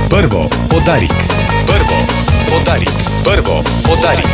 Първо подарик. Първо подарик. Първо подарик.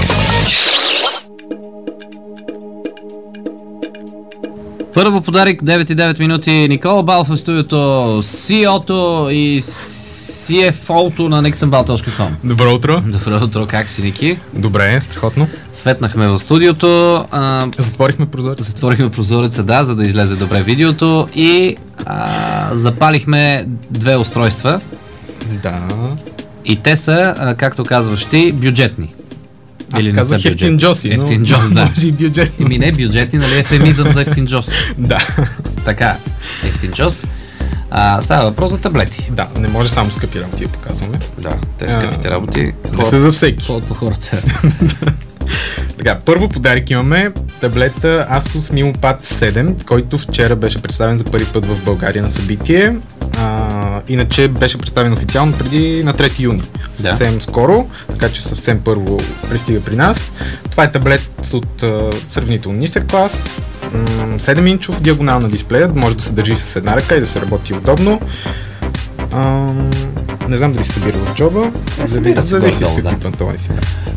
Първо подарик, 9:09 минути. Никола Балов в студиото, CEO-то и CFO-то на nixonbal.com. Добро утро. Добро утро, как си, Ники? Добре, страхотно. Светнахме в студиото. Затворихме прозореца, да, за да излезе добре видеото и запалихме две устройства. Да. И те са, както казваш ти, бюджетни. Аз казах ефтинджоси, но да. може и бюджетни. Еми не бюджетни, нали ефемизъм за ефтинджос. Да. Така, ефтинджос. Става въпрос за таблети. Да, не може само скъпи работи да показваме. Да, те скъпите работи. Не са за всеки. По хората. Така, първо подарик имаме таблета Asus MemoPad 7, който вчера беше представен за първи път в България на събитие. Иначе беше представен официално преди на 3 юни. Съвсем скоро, така че съвсем първо пристига при нас. Това е таблет от сравнително нисък клас, 7-инчов диагонал на дисплея, може да се държи с една ръка и да се работи удобно. Не знам дали се събира в джоба. Зависи с какви панталони си.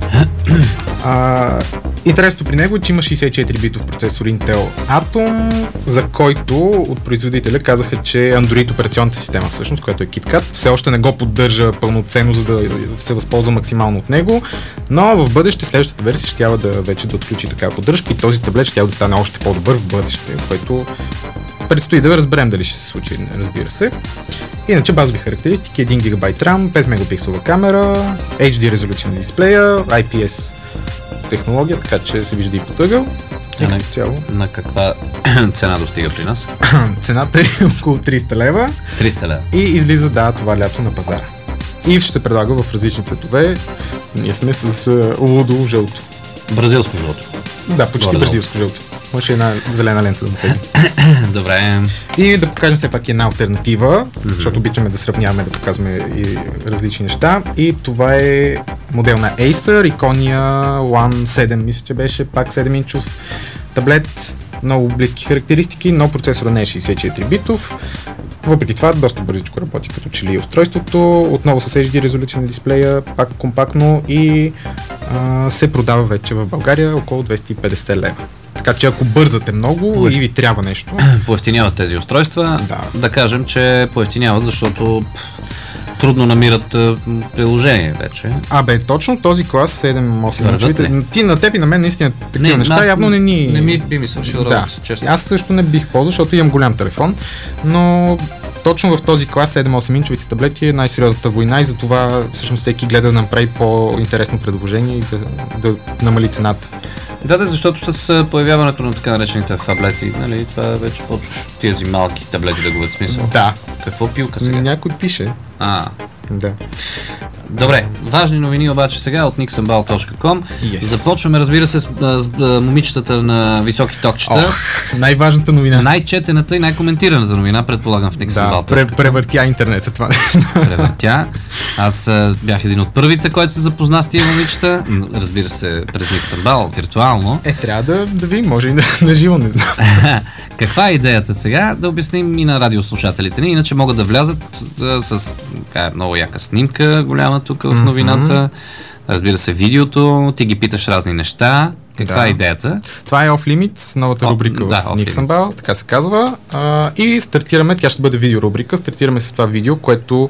Интересното при него е, че има 64-битов процесор Intel Atom, за който от производителя казаха, че Android операционната система всъщност, която е KitKat, все още не го поддържа пълноценно, за да се възползва максимално от него, но в бъдеще, следващата версия ще трябва вече да отключи такава поддръжка и този таблет ще трябва да стане още по-добър в бъдеще, което предстои да разберем дали ще се случи, разбира се. Иначе базови характеристики: 1 GB RAM, 5 мегапикселова камера, HD резолюция на дисплея, IPS технология, така че се вижда и под ъгъл. На каква цена достига при нас? Цената е около 300 лева. 300 лева. И излиза, това лято на пазара. И ще се предлага в различни цветове. Ние сме с лудо жълто. Бразилско жълто. Да, почти бразилско жълто. Може една зелена лента да бъде. Добре. И да покажем все пак една алтернатива, защото обичаме да сравняваме, да показваме и различни неща. И това е модел на Acer, Iconia One 7, мисля, че беше пак 7-инчов таблет. Много близки характеристики, но процесора не е 64-битов. Въпреки това, доста бързичко работи като че ли устройството. Отново с HD резолюция на дисплея, пак компактно и се продава вече в България около 250 лева. Така че ако бързате много и ви трябва нещо... Поевтиняват тези устройства. Да кажем, че поевтиняват, защото трудно намират приложение вече. Точно този клас 7-8. На теб и на мен наистина такива неща явно не ни... Не ми би ми свършил работа, честно. Аз също не бих ползвал, защото имам голям телефон, но точно в този клас 7-8 инчовите таблети е най-сериозната война и затова всъщност всеки гледа да направи по-интересно предложение и да намали цената. Да, защото с появяването на така наречените таблети, нали, това вече почва тези малки таблети да губят смисъл. Да. Какво пилка сега? Някой пише. Да. Добре, важни новини обаче сега от nixonbal.com. Започваме, разбира се, с момичетата на високи токчета. Най-важната новина. Най-четената и най-коментираната новина, предполагам, в nixonbal.com. Да, превъртя интернета това нещо. Превъртя. Аз бях един от първите, който се запозна с тия момичета. Разбира се, през Nixonbal, виртуално. Трябва да видим, може и на живо, не знам. Каква е идеята сега? Да обясним и на радиослушателите ни, иначе могат да влязат с много яка снимка, голяма тук в новината. Разбира се, видеото, ти ги питаш разни неща. Каква е идеята? Това е Off Limits, новата рубрика в Nixonbal, така се казва. И стартираме, тя ще бъде видеорубрика, стартираме с това видео, което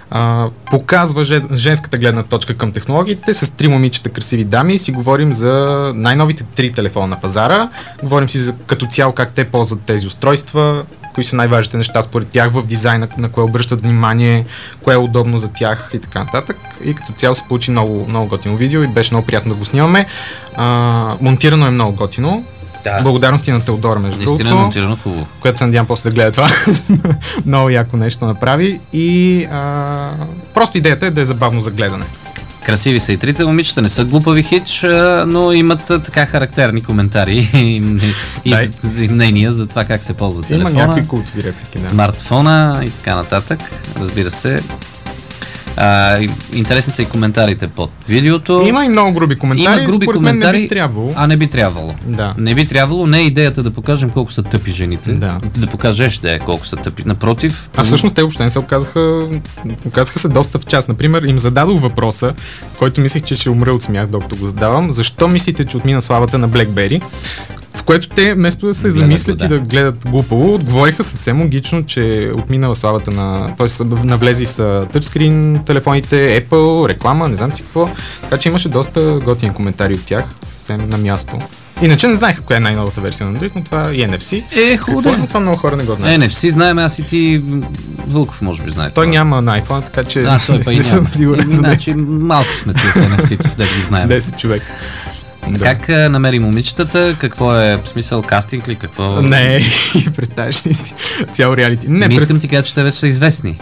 показва женската гледна точка към технологиите с 3 момичета красиви дами и си говорим за най-новите 3 телефона на пазара. Говорим си за като цяло как те ползват тези устройства, кои са най-важните неща според тях в дизайна, на кое обръщат внимание, кое е удобно за тях и така нататък. И като цяло се получи много, много готино видео и беше много приятно да го снимаме. Монтирано е много готино. Да. Благодарности на Теодора, между другото. Наистина е монтирано хубаво. Което се надявам после да гледа това. Много яко нещо направи и просто идеята е да е забавно за гледане. Красиви са и трите момичета, не са глупави хич, но имат така характерни коментари и мнения за това как се ползва телефона. Има някакви култови реплики. Смартфона и така нататък. Разбира се, Интересни са и коментарите под видеото. Има и много груби коментари. Има груби коментари, не би трябвало. не би трябвало. Да. Не би трябвало. Не е идеята да покажем колко са тъпи жените. Да покажеш колко са тъпи. Напротив. Всъщност те въобще не се оказаха се доста в час. Например, им зададох въпроса, който мислех, че ще умра от смях, докато го задавам. Защо мислите, че отмина славата на BlackBerry? В което те, вместо да се замислят и да гледат глупаво, отговориха съвсем логично, че отминала славата на... Тоест, навлези са тъчскрин, телефоните, Apple, реклама, не знам си какво. Така че имаше доста готини коментари от тях, съвсем на място. Иначе не знаеха коя е най-новата версия на Android, но това е NFC. Хубаво. Но това много хора не го знаят. NFC знаем, аз и ти Вълков може би знае. Той няма на iPhone, така че не съм сигурен. Значи малко сме тия с NFC, да ги знаем. 10 човек. Да. Как намери момичетата? Какво е смисъл, кастинг ли? Какво? Не, представяш ли си цял реалити? Не искам ти кажа, че те вече са известни.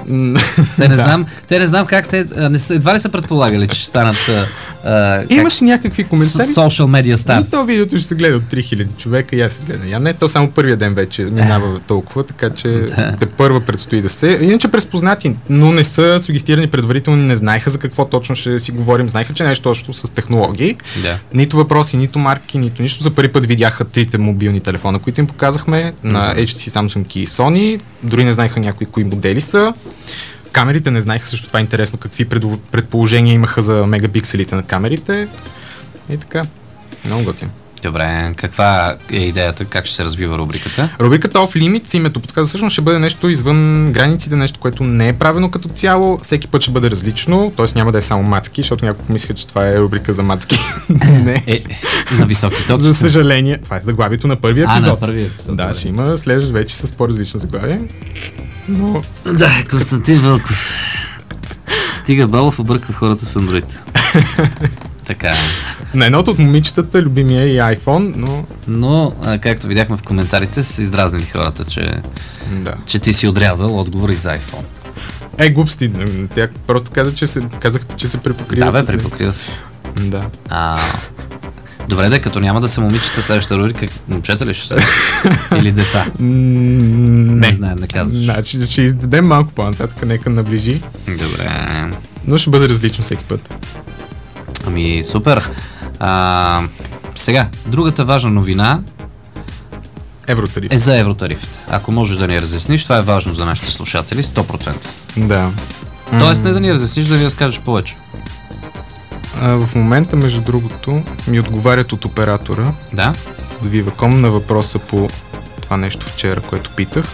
Те не знам как те... Едва ли са предполагали, че ще станат... Имаш някакви коментари? Social media stars. Това видеото ще се гледа от 3000 човека и аз се гледам. Не, то само първия ден вече минава толкова, така че те първа предстои да се... Иначе презпознати, но не са сугестирани предварително, не знаеха за какво точно ще си говорим, знаеха, че нещо общо с технологии. Нито въпроси, нито марки, нито нищо. За първи път видяха трите мобилни телефона, които им показахме на HTC, Samsung и Sony. Дори не знаеха някои кои модели са. Камерите не знаеха също това интересно какви предположения имаха за мегапикселите на камерите. И така. Много готин. Добре, каква е идеята, как ще се развива рубриката? Рубриката Off Limits, името подсказва, всъщност ще бъде нещо извън границите, нещо, което не е правено като цяло. Всеки път ще бъде различно, т.е. няма да е само мацки, защото някой помисля, че това е рубрика за мацки. Не. На високи точки. За съжаление, това е заглавието на първия епизод. На първия епизод. Да, ще има следващ вече с по-различно заглавие. Но... Да, Константин Вълков. Стига Балов обърква хората с Android. Така. На едното от момичетата любимия и iPhone, но както видяхме в коментарите, са издразнили хората, че ти си отрязал отговори за iPhone. Глупости. Тя просто казах, че се препокриват. Да, бе, препокрива се. Да. Добре, като няма да са момичета, следващата рубрика, момчета ли ще са? Или деца? Не знаем да казваш. Значи ще издадем малко по-нататък, нека наближи. Добре. Но ще бъде различно всеки път. Супер. Сега, другата важна новина Евротариф. Е за евротарифите. Ако можеш да ни разясниш, това е важно за нашите слушатели, 100%. Да. Тоест не да ни разясниш, да ни разкажеш повече. В момента, между другото, ми отговарят от оператора. Да. Viva.com на въпроса по това нещо вчера, което питах.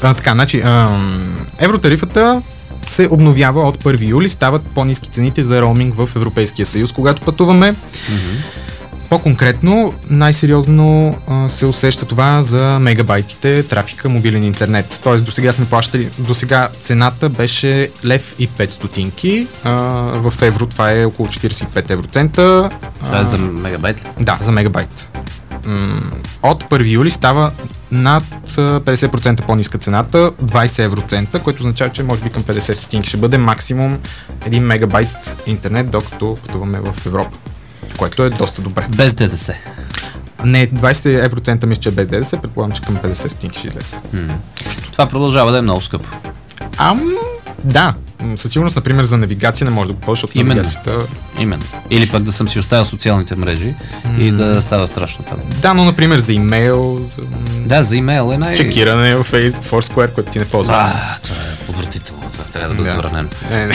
Евротарифата се обновява от 1 юли, стават по-ниски цените за роуминг в Европейския съюз, когато пътуваме. По-конкретно, най-сериозно се усеща това за мегабайтите трафика мобилен интернет. Тоест досега сме плащали, досега цената беше 1,05 лв. В евро това е около 45 евроцента. Това е за мегабайт ли? Да, за мегабайт. От 1 юли става над 50% по-ниска цената, 20 евроцента, което означава, че може би към 50 стотинки ще бъде максимум 1 мегабайт интернет, докато пътуваме в Европа, което е доста добре. Без ДДС? Не, 20 евроцента мисля, че е без ДДС, предполагам, че към 50 стотинки ще излезе. Това продължава да е много скъпо. Да, със сигурност, например, за навигация не може да го ползваш от навигацията. Именно. Или пък да съм си оставил социалните мрежи и да става страшно там. Да, но, например, за имейл. Да, за имейл е чекиране в Foursquare, което ти не ползваш. Това е подвратително. Това трябва да бъде забранено.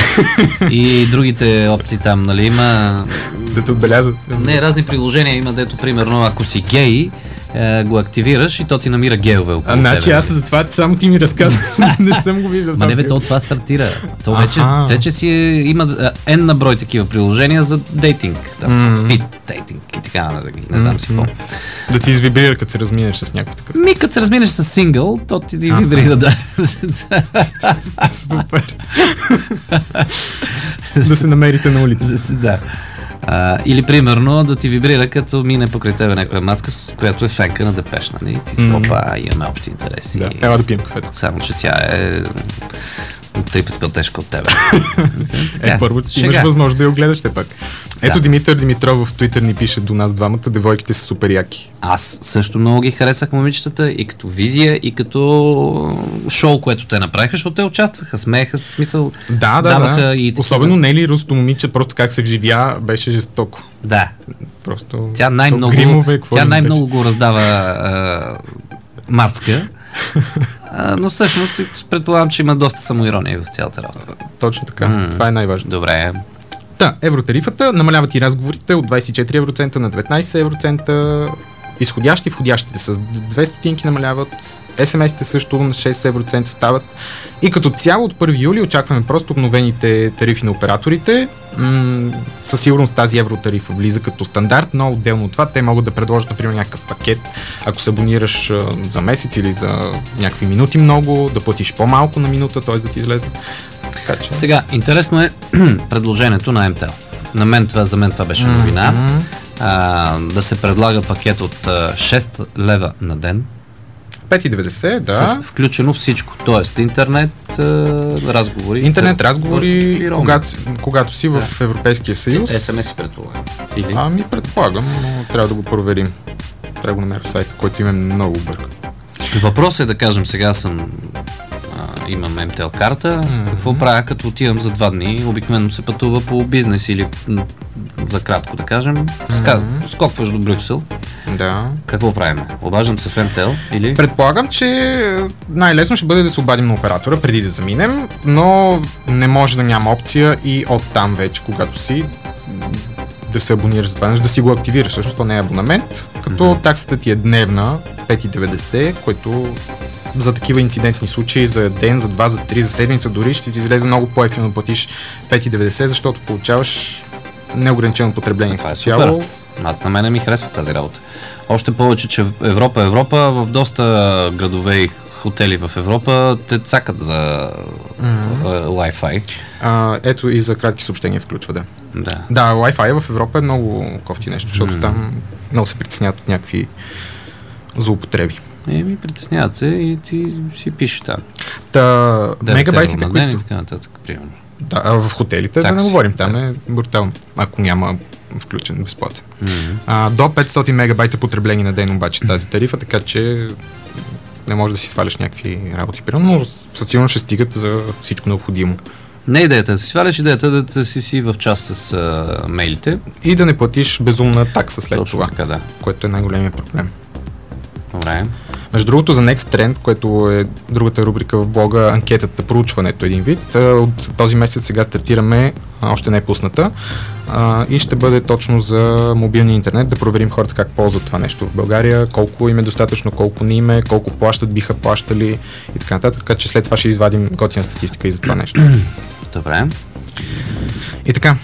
И другите опции там, нали, има... Да те отбелязат. Не, разни приложения има, дето, примерно, ако си гей, го активираш и то ти намира геове около тебе. Значи аз за това само ти ми разказваш, не съм го виждал. Ма не бе, това стартира. То вече си има N на брой такива приложения за дейтинг. Там са пит дейтинг и така, не знам си какво. Да ти извибрира, като се разминеш с някой такъв. Като се разминеш с сингъл, то ти вибрира, да. Супер. Да се намерите на улица. Да. Или примерно да ти вибрира, като мине покрай тебе някоя мацка, с която е фенка на Депеш, нали? Ти имаме общи интереси. Да, ела да пием кафето. Само, че тя е 3 пъти по-тежка от тебе. Първо имаш възможност да я огледаш те пак. Ето Димитър Димитров в Twitter ни пише до нас двамата, девойките са супер яки. Аз също много ги харесах момичетата и като визия, и като шоу, което те направиха, защото те участваха, смееха с смисъл. Да. И особено Нели, русото момиче, просто как се вживя, беше жестоко. Да. Просто тя най-много го раздава Марцка. Но всъщност предполагам, че има доста самоирония в цялата работа. Точно така. Това е най-важно. Добре. Евротарифата намаляват и разговорите от 24 евроцента на 19 евроцента. Изходящи, входящите с 2 стотинки намаляват. SMS-те също на 6 евроцента стават. И като цяло от 1 юли очакваме просто обновените тарифи на операторите. Със сигурност тази евротарифа влиза като стандарт, но отделно от това те могат да предложат, например, някакъв пакет, ако се абонираш за месец или за някакви минути много, да платиш по-малко на минута, т.е. да ти излезе. Така, че... Сега, интересно е предложението на МТЛ. За мен това беше новина. Да се предлага пакет от 6 лева на ден. 5,90, да. С включено всичко. Тоест интернет, разговори. Когато си в Европейския съюз. SMS предполагам. Предполагам, но трябва да го проверим. Трябва да го намеря в сайта, който има много бърка. Въпросът е да кажем, сега имам МТЛ карта. Какво правя, като отивам за 2 дни? Обикновено се пътува по бизнес или за кратко, да кажем. Скокваш до Брюксел. Да. Какво правим? Обаждам се в МТЛ или? Предполагам, че най-лесно ще бъде да се обадим на оператора преди да заминем, но не може да няма опция и оттам вече, когато си да се абонираш за това нещо, да си го активираш. Всъщност то не е абонамент, като таксата ти е дневна, 5,90, който за такива инцидентни случаи, за ден, за 2, за 3, за седмица дори ще ти излезе много по-ефтино да платиш 5,90, защото получаваш неограничено потребление. Това е супер. На мен ми харесва тази работа. Още повече, че Европа, в доста градове и хотели в Европа те цакат за Wi-Fi. Ето и за кратки съобщения включва, да. Да, Wi-Fi в Европа е много кофти нещо, защото там много се притесняват от някакви злоупотреби. Притесняват се и ти си пишеш там. Мегабайтите, които... и така нататък, примерно. Да, в хотелите да не говорим, там е брутално, ако няма включен безплатен. До 500 мегабайта потребление на ден обаче тази тарифа, така че не можеш да си сваляш някакви работи, но със сигурно ще стигат за всичко необходимо. Не идеята да си сваляш, идеята да си в час с мейлите. И да не платиш безумна такса след точно това, така, да. Което е най-големият проблем. Добре. Между другото, за Next Trend, което е другата рубрика в блога, анкетата, проучването един вид, от този месец сега стартираме, още не е пусната, и ще бъде точно за мобилния интернет, да проверим хората как ползват това нещо в България, колко им е достатъчно, колко не им е, колко плащат, биха плащали и така нататък, така че след това ще извадим готина статистика и за това нещо. Добре. И така.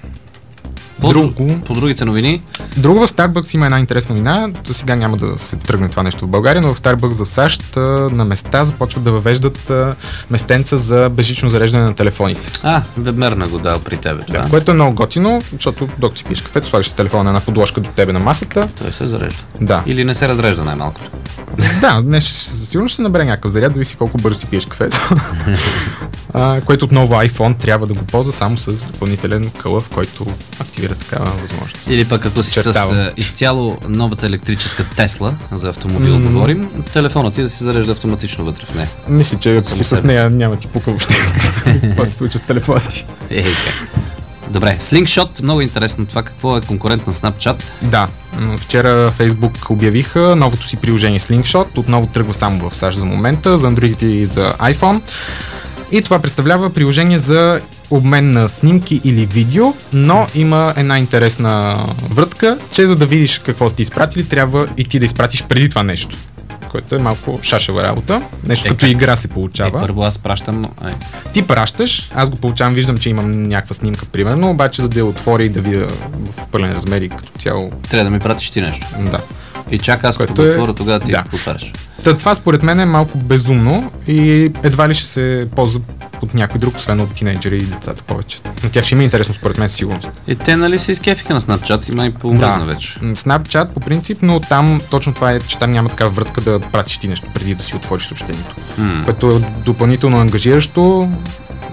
По другите новини? Друго, в Starbucks има една интересна новина. До сега няма да се тръгне това нещо в България, но в Starbucks в САЩ на места започват да въвеждат местенца за безжично зареждане на телефоните. Вебмерна го дал при тебе. Да, което е много готино, защото докато си пиеш кафето, слагаш телефона на подложка до тебе на масата. Той се зарежда. Да. Или не се разрежда най-малкото. Да, сигурно ще се набере някакъв заряд, зависи колко бързо си пиеш кафето. Което отново iPhone трябва да го ползва само с допълнителен кълъв, който активира такава възможност. Или пък ако си с изцяло новата електрическа Тесла, за автомобил говорим, телефонът ти да си зарежда автоматично вътре в нея. Мисля, че ако си с нея няма ти пука въобще. Какво се случва с телефона ти? Добре, Slingshot, много интересно това, какво е конкурент на Snapchat. Да, вчера Facebook обявиха новото си приложение Slingshot, отново тръгва само в САЩ за момента, за Android и за iPhone. И това представлява приложение за обмен на снимки или видео, но има една интересна вратка, че за да видиш какво сте изпратили, трябва и ти да изпратиш преди това нещо, което е малко шашева работа. Нещо като игра се получава. Първо аз пращам. Ти пращаш, аз го получавам, виждам, че имам някаква снимка, примерно, обаче за да я отворя и да видя в пълен размер и като цяло. Трябва да ми пратиш ти нещо. Да. И чака аз като го отворя, тогава ти го повтаряш. Това според мен е малко безумно и едва ли ще се ползва от някой друг, освен от тинейджери и децата повече. На тях ще има интересно според мен сигурност. И те нали се изкефиха на Snapchat, има и по-умръзна вече. Snapchat по принцип, но там точно това е, че там няма такава вратка да пратиш ти нещо преди да си отвориш съобщението. Което е допълнително ангажиращо.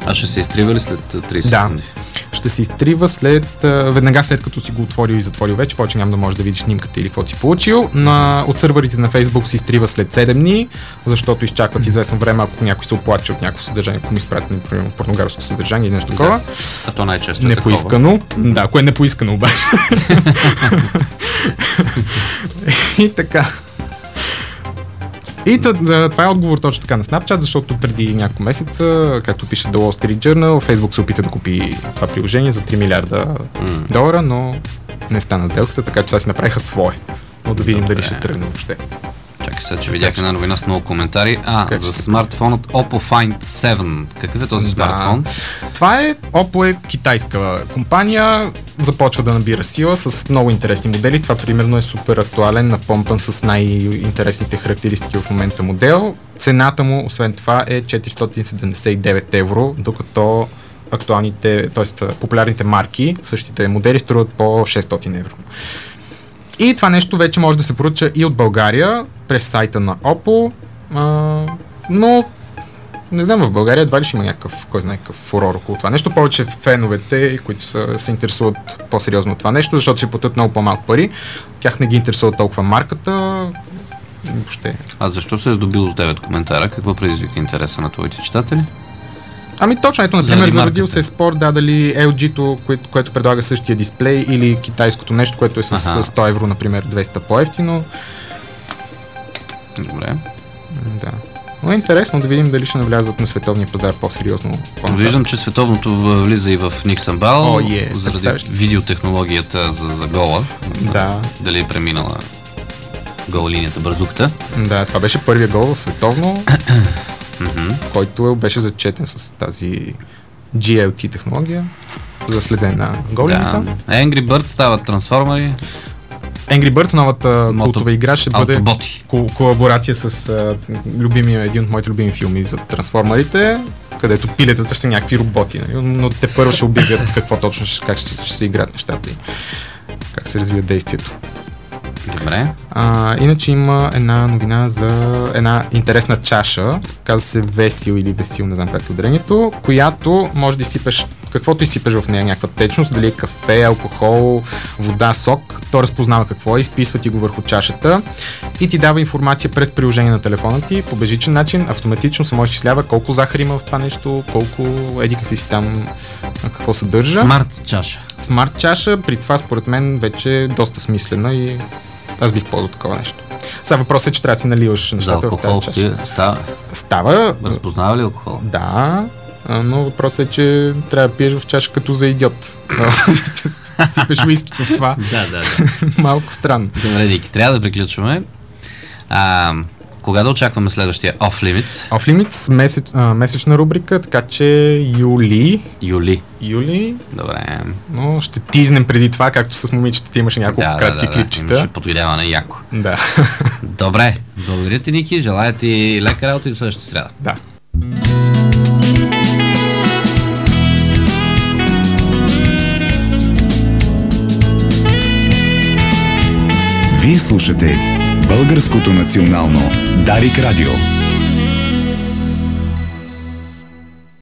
А ще се изтрива ли след 30 секунди? Ще се изтрива веднага след като си го отворил и затворил вече, повече няма да можеш да видиш снимката или какво си получил. От сървърите на Facebook се изтрива след 7 дни, защото изчакват известно време, ако някой се оплаче от някакво съдържание, ако му изпрати, например, порнографско съдържание или нещо такова. А то най-често е поискано. Да, ако е непоискано обаче. И така. И това е отговор точно така на Snapchat, защото преди няколко месеца, както пише The Wall Street Journal, Facebook се опита да купи това приложение за $3 милиарда, но не стана сделката, така че сега си направиха свое. Но да видим дали ще тръгне въобще. Чакай сега, че видях една новина с много коментари. За смартфонът Oppo Find 7. Какъв е този смартфон? Това е Oppo е китайска компания, започва да набира сила с много интересни модели. Това примерно е супер актуален, напомпан с най-интересните характеристики в момента модел. Цената му, освен това, е 479 евро, докато актуалните, т.е. популярните марки, същите модели струват по 600 евро. И това нещо вече може да се поръча и от България през сайта на Oppo, но не знам, в България едва ли ще има някакъв фурор около това нещо. Повече феновете, които се интересуват по-сериозно от това нещо, защото ще платят много по-малко пари. Тях не ги интересува толкова марката. Въобще. А защо се е здобило с 9 коментара? Какво предизвика интереса на твоите читатели? Точно, ето, например, зарадил се спор, дали LG-то, което предлага същия дисплей, или китайското нещо, което е с 100 евро, например, 200 по-евтино. Добре. Да. Но е интересно да видим дали ще навлязат на световния пазар по-сериозно. Виждам, че световното влиза и в Nixonbal, заради видеотехнологията за гола. Да. Дали е преминала гол линията бързуката. Да, това беше първия гол в световно. Който беше зачетен с тази GLT технология за следене на голината. Angry Birds стават трансформери. Angry Birds, новата култова игра, ще бъде колаборация с един от моите любими филми за трансформерите, където пилетата са някакви роботи, но те първо ще обявят какво точно, как ще се играят нещата и как се развива действието. Добре. Иначе има една новина за една интересна чаша, казва се Весил или Весил, не знам как е ударението, която може да изсипеш каквото изсипеш в нея, някаква течност, дали е кафе, алкохол, вода, сок, то разпознава какво е, изписва ти го върху чашата и ти дава информация през приложение на телефона ти, по безжичен начин, автоматично се може да изчислява колко захар има в това нещо, колко какви си там, какво съдържа. Смарт чаша, при това според мен вече е доста смислена и аз бих ползвал такова нещо. Сега въпросът е, че трябва да си наливаш нещата в тази чаша. Става. Разпознава ли алкохол? Да, но въпросът е, че трябва да пиеш в чаша като за идиот. Сипеш уискито в това. Да. Малко странно. Добре, Дики, трябва да приключваме. Кога да очакваме следващия Off Limits? Off Limits, месечна рубрика, така че юли. Добре. Но ще тизнем преди това, както с момичета имаше няколко кратки клипчета. Имаше подвидяване яко. Да. Добре. Благодаря ти, Ники. Желая ти лека работа и до следващата сряда. Да. Вие слушате Българското национално Дарик Радио.